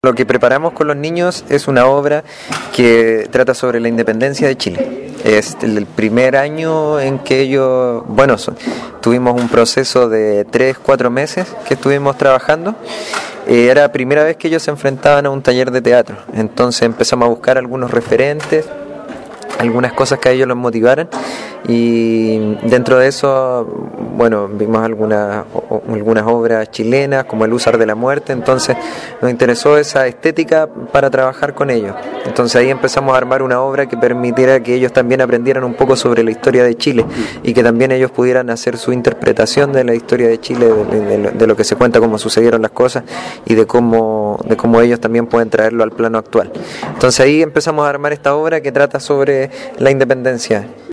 Lo que preparamos con los niños es una obra que trata sobre la independencia de Chile. Es el primer año en que ellos, tuvimos un proceso de 3-4 meses que estuvimos trabajando. Era la primera vez que ellos se enfrentaban a un taller de teatro. Entonces empezamos a buscar algunos referentes, algunas cosas que a ellos los motivaran, y dentro de eso, vimos algunas obras chilenas como El Húsar de la Muerte. Entonces nos interesó esa estética para trabajar con ellos. Entonces ahí empezamos a armar una obra que permitiera que ellos también aprendieran un poco sobre la historia de Chile y que también ellos pudieran hacer su interpretación de la historia de Chile, de lo que se cuenta, cómo sucedieron las cosas y de cómo ellos también pueden traerlo al plano actual. Entonces ahí empezamos a armar esta obra que trata sobre la independencia.